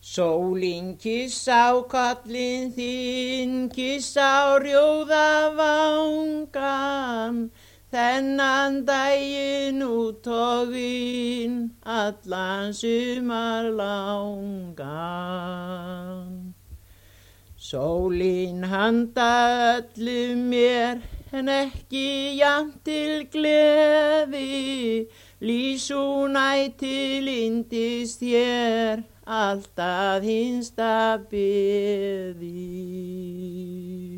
Sólin kyss á kollinn þinn, kyss á rjóða vangan, þennan daginn út og inn, allan sumar langan. Sólin handa öllum mér, en ekki jafnt til gleði, lýs hún ætíð yndis þér, alltaf hinsta beði.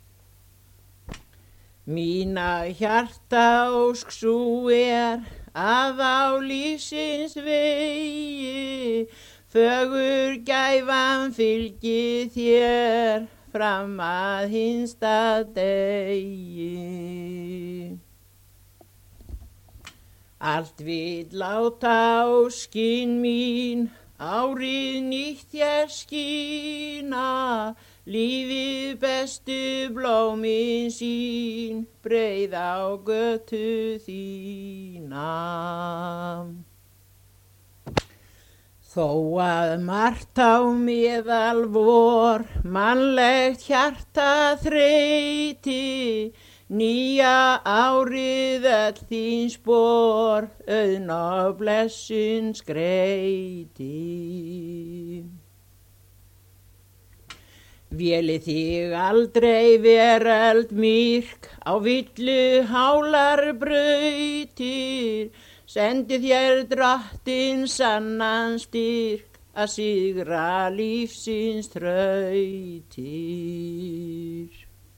Mína hjarta ósk sú að á lífsins vegi, fögur gæfan fylgi þér, fram að hinsta degi. Allt vill láta óskin mín, árið nýtt þér skína, lífið bestu blómin sín, breið á götu þína. Þó að margt á meðal vor, mannlegt hjarta þreyti, nýja árið öll þín spor, auðn og blessun skreyti. Véli þig aldrei veröld myrk, á villu hálar brautir, sendi þér drottinn sannan styrk, að sigra lífsins þrautir.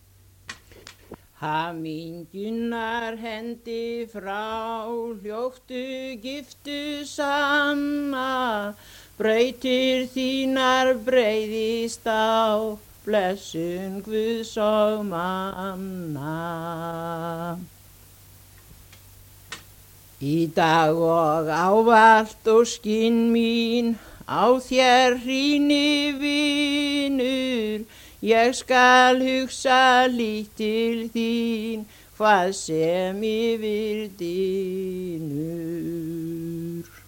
Hamingjunar hendi frá, hljóttu giftu sanna, brautir þínar breiðist á, blessun Guðs og manna. Í dag og ávallt óskin mín, á þér hrýni vinur, ég skal hugsa lítt til þín, hvað sem yfir dynur.